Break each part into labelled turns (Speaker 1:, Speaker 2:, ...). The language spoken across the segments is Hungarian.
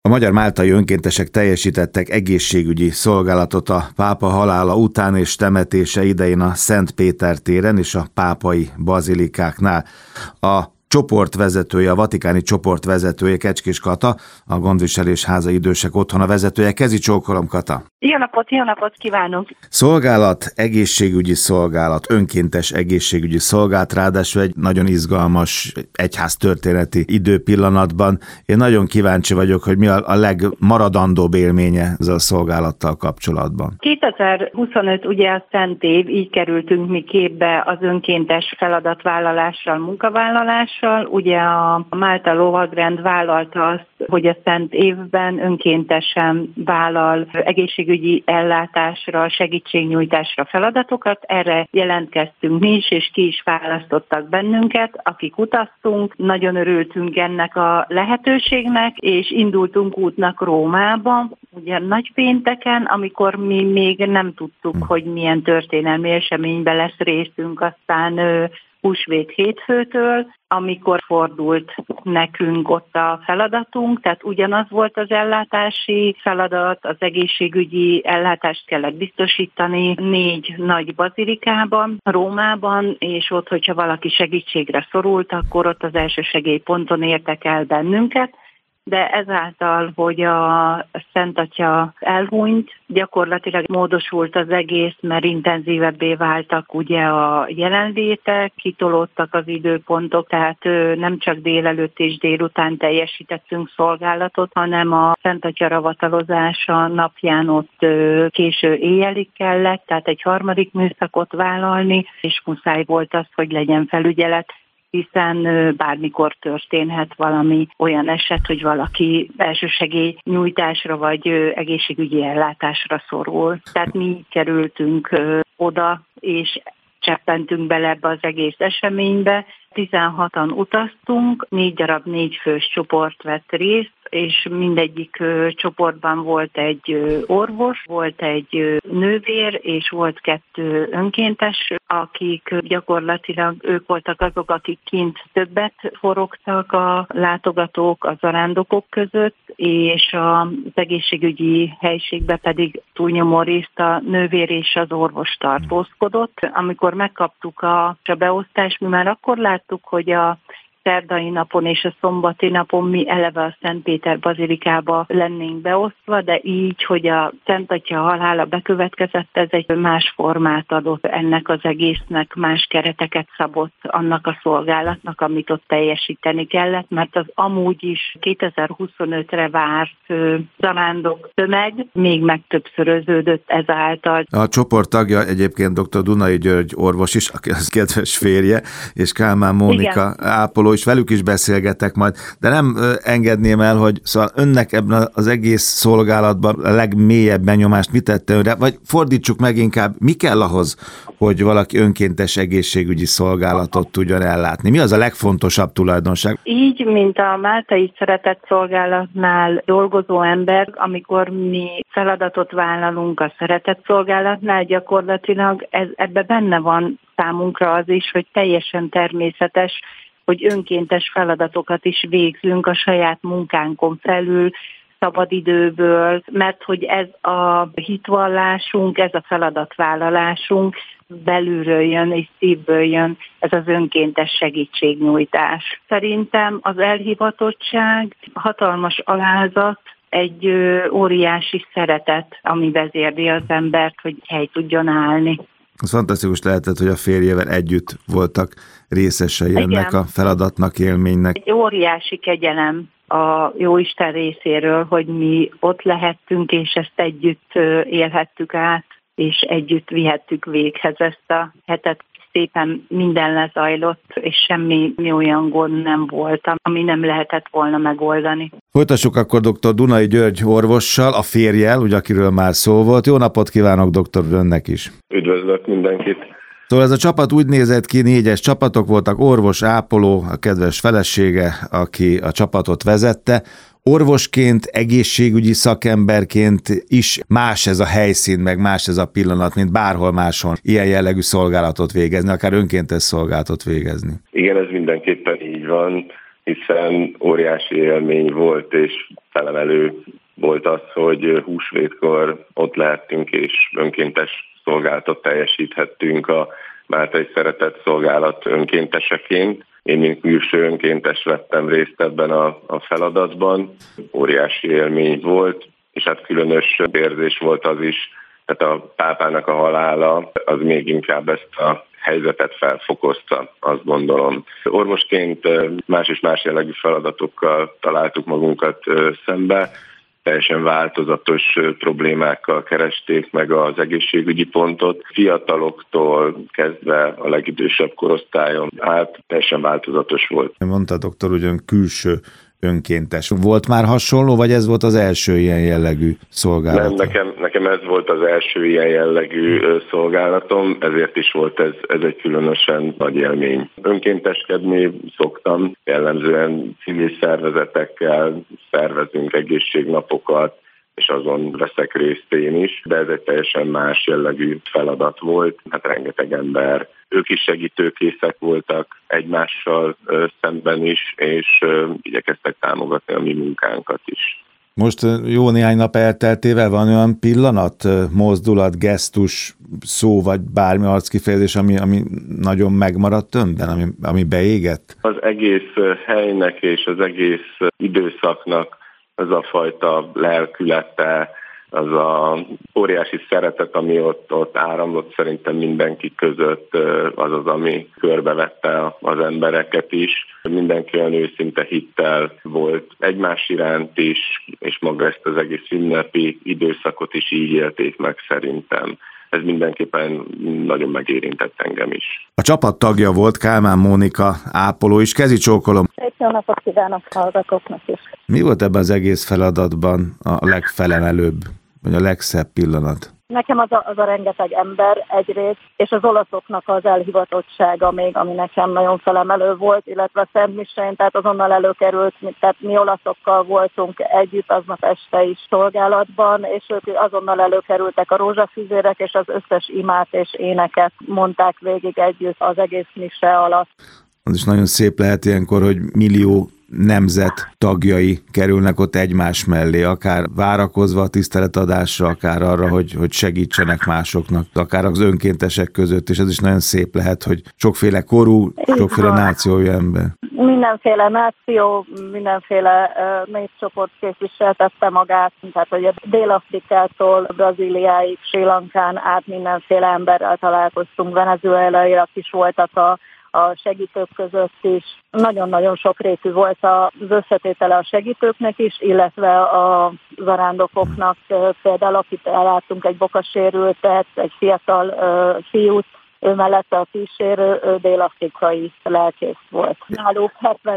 Speaker 1: A magyar máltai önkéntesek teljesítettek egészségügyi szolgálatot a pápa halála után és temetése idején a Szent Péter téren és a pápai bazilikáknál. A csoportvezetője, a vatikáni csoportvezetője, Kecskés Kata, a Gondviselés Háza Idősek Otthona vezetője. Kezi csókolom, Kata!
Speaker 2: Jó napot kívánok!
Speaker 1: Szolgálat, egészségügyi szolgálat, önkéntes egészségügyi szolgálat, ráadásul egy nagyon izgalmas egyháztörténeti időpillanatban. Én nagyon kíváncsi vagyok, hogy mi a legmaradandóbb élménye ezzel a szolgálattal kapcsolatban.
Speaker 2: 2025 ugye a Szent év, így kerültünk mi képbe az önkéntes feladatvállalással, munkavállalással. Ugye a Málta Lovagrend vállalta azt, hogy a Szent évben önkéntesen vállal egészségügyi ellátásra, segítségnyújtásra feladatokat. Erre jelentkeztünk mi is, és ki is választottak bennünket, akik utaztunk. Nagyon örültünk ennek a lehetőségnek, és indultunk útnak Rómába, ugye nagypénteken, amikor mi még nem tudtuk, hogy milyen történelmi eseményben lesz részünk, aztán húsvét hétfőtől, amikor fordult nekünk ott a feladatunk, tehát ugyanaz volt az ellátási feladat, az egészségügyi ellátást kellett biztosítani 4 nagy bazilikában, Rómában, és ott, hogyha valaki segítségre szorult, akkor ott az elsősegélyponton értek el bennünket, de ezáltal, hogy a Szent Atya elhunyt, gyakorlatilag módosult az egész, mert intenzívebbé váltak ugye a jelenlétek, kitolódtak az időpontok, tehát nem csak délelőtt és délután teljesítettünk szolgálatot, hanem a Szent Atya ravatalozása napján ott késő éjjelig kellett, tehát egy harmadik műszakot vállalni, és muszáj volt az, hogy legyen felügyelet, hiszen bármikor történhet valami olyan eset, hogy valaki elsősegély nyújtásra vagy egészségügyi ellátásra szorul. Tehát mi kerültünk oda, és cseppentünk bele ebbe az egész eseménybe. 16-an utaztunk, 4 darab 4 fős csoport vett részt, és mindegyik csoportban volt egy orvos, volt egy nővér, és volt 2 önkéntes, akik gyakorlatilag ők voltak azok, akik kint többet forogtak a látogatók, a zarándokok között, és az egészségügyi helyiségben pedig túlnyomó részt a nővér és az orvos tartózkodott. Amikor megkaptuk a beosztást, mi már akkor láttuk, hogy a szerdai napon és a szombati napon mi eleve a Szent Péter bazilikába lennénk beosztva, de így, hogy a Szent Atya halála bekövetkezett, ez egy más formát adott ennek az egésznek, más kereteket szabott annak a szolgálatnak, amit ott teljesíteni kellett, mert az amúgy is 2025-re várt zarándok tömeg még megtöbbszöröződött ezáltal.
Speaker 1: A csoport tagja egyébként dr. Dunai György orvos is, aki az kedves férje, és Kálmán Mónika ápoló, és velük is beszélgetek majd, de nem engedném el, hogy szóval önnek ebben az egész szolgálatban a legmélyebb benyomást mit tette önre, vagy fordítsuk meg inkább, mi kell ahhoz, hogy valaki önkéntes egészségügyi szolgálatot tudjon ellátni? Mi az a legfontosabb tulajdonság?
Speaker 2: Így, mint a Máltai Szeretett Szolgálatnál dolgozó ember, amikor mi feladatot vállalunk a Szeretett Szolgálatnál, gyakorlatilag ebbe benne van számunkra az is, hogy teljesen természetes, hogy önkéntes feladatokat is végzünk a saját munkánkon felül, szabadidőből, mert hogy ez a hitvallásunk, ez a feladatvállalásunk belülről jön és szívből jön, ez az önkéntes segítségnyújtás. Szerintem az elhivatottság, hatalmas alázat, egy óriási szeretet, ami vezérli az embert, hogy hely tudjon állni.
Speaker 1: Az fantasztikus lehetett, hogy a férjével együtt voltak részesei ennek a feladatnak, élménynek.
Speaker 2: Egy óriási kegyelem a Jóisten részéről, hogy mi ott lehettünk, és ezt együtt élhettük át, és együtt vihettük véghez ezt a hetet. Szépen minden lezajlott, és semmi olyan gond nem volt, ami nem lehetett volna megoldani.
Speaker 1: Folytassuk akkor dr. Dunai György orvossal, a férjel, ugye, akiről már szó volt. Jó napot kívánok, doktor, önnek is.
Speaker 3: Üdvözlök mindenkit.
Speaker 1: Szóval ez a csapat úgy nézett ki, 4-es csapatok voltak, orvos, ápoló, a kedves felesége, aki a csapatot vezette. Orvosként, egészségügyi szakemberként is más ez a helyszín, meg más ez a pillanat, mint bárhol máshol ilyen jellegű szolgálatot végezni, akár önkéntes szolgálatot végezni.
Speaker 3: Igen, ez mindenképpen így van. hiszen óriási élmény volt és felemelő volt az, hogy húsvétkor ott lehettünk és önkéntes szolgálatot teljesíthettünk a Máltai Szeretett Szolgálat önkénteseként. Én, mint külső önkéntes vettem részt ebben a feladatban. Óriási élmény volt, és hát különös érzés volt az is, tehát a pápának a halála az még inkább ezt a helyzetet felfokozta, azt gondolom. Orvosként más és más jellegű feladatokkal találtuk magunkat szembe, teljesen változatos problémákkal keresték meg az egészségügyi pontot. Fiataloktól kezdve a legidősebb korosztályon át teljesen változatos volt.
Speaker 1: Mondta doktor, hogy ön külső önkéntes. Volt már hasonló, vagy ez volt az első ilyen jellegű szolgálat?
Speaker 3: Nem, nekem ez volt az első ilyen jellegű szolgálatom, ezért is volt ez egy különösen nagy élmény. Önkénteskedni szoktam, jellemzően civil szervezetekkel szervezünk egészségnapokat, és azon veszek részt én is, de ez egy teljesen más jellegű feladat volt. Hát rengeteg ember, ők is segítőkészek voltak egymással szemben is, és igyekeztek támogatni a mi munkánkat is.
Speaker 1: Most jó néhány nap elteltével van olyan pillanat, mozdulat, gesztus, szó vagy bármi arckifejezés, ami nagyon megmaradt önben, ami beégett?
Speaker 3: Az egész helynek és az egész időszaknak az a fajta lelkülete, az a óriási szeretet, ami ott áramlott szerintem mindenki között, az, ami körbevette az embereket is. Mindenki olyan őszinte hittel volt egymás iránt is, és maga ezt az egész ünnepi időszakot is így élték meg szerintem. Ez mindenképpen nagyon megérintett engem is.
Speaker 1: A csapat tagja volt Kálmán Mónika, ápoló is. Kezi csókolom.
Speaker 4: Egy jó napot kívánok hallgatóknak is.
Speaker 1: Mi volt ebben az egész feladatban a legfelemelőbb, vagy a legszebb pillanat?
Speaker 4: Nekem az a rengeteg ember egyrészt, és az olaszoknak az elhivatottsága még, ami nekem nagyon felemelő volt, illetve a Szent Misén, tehát azonnal előkerült, tehát mi olaszokkal voltunk együtt aznap este is szolgálatban, és ők azonnal előkerültek a rózsafüzérek, és az összes imát és éneket mondták végig együtt az egész mise alatt.
Speaker 1: Az is nagyon szép lehet ilyenkor, hogy millió nemzet tagjai kerülnek ott egymás mellé, akár várakozva a tiszteletadásra, akár arra, hogy segítsenek másoknak, akár az önkéntesek között, és ez is nagyon szép lehet, hogy sokféle korú, sokféle nációjú ember.
Speaker 4: Mindenféle náció, mindenféle népcsoport képviseltette magát, tehát hogy Dél-Afrikától Brazíliáig, Sri Lankán át mindenféle emberrel találkoztunk, venezuelaiak is voltak a segítők között is. Nagyon-nagyon sokrétű volt az összetétele a segítőknek is, illetve a zarándokoknak. Például akit elláttunk egy bokasérültet, egy fiatal fiút, ő mellette a kísérő, ő dél-afrikai lelkész volt. Náluk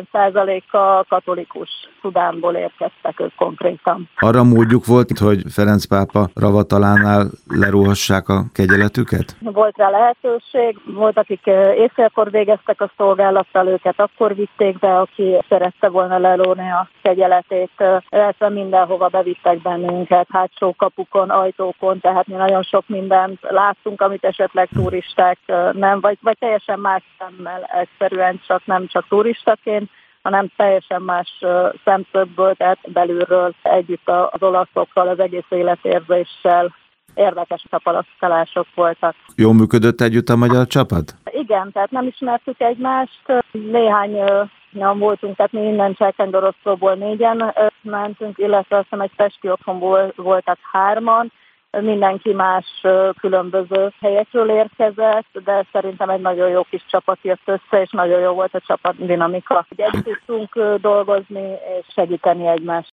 Speaker 4: 70%-a katolikus, Szudánból érkeztek ők konkrétan.
Speaker 1: Arra módjuk volt, hogy Ferenc pápa ravatalánál leruhassák a kegyeletüket?
Speaker 4: Volt rá lehetőség, volt, akik éjfélkor végeztek a szolgálattal, őket akkor vitték be, aki szerette volna lelóni a kegyeletét, illetve mindenhova bevittek bennünket, hátsó kapukon, ajtókon, tehát mi nagyon sok mindent láttunk, amit esetleg turisták nem, vagy teljesen más szemmel, egyszerűen nem csak turistaként, hanem teljesen más szemszögből, tehát belülről együtt az olaszokkal, az egész életérzéssel érdekes tapasztalások voltak.
Speaker 1: Jól működött együtt a magyar csapat?
Speaker 4: Igen, tehát nem ismertük egymást, néhányan voltunk, tehát mi innen Cselkendoroszlóból 4-en mentünk, illetve azt hiszem egy pesti otthonból voltak 3-an, mindenki más különböző helyekről érkezett, de szerintem egy nagyon jó kis csapat jött össze, és nagyon jó volt a csapat dinamika. Együtt tudtunk dolgozni és segíteni egymást.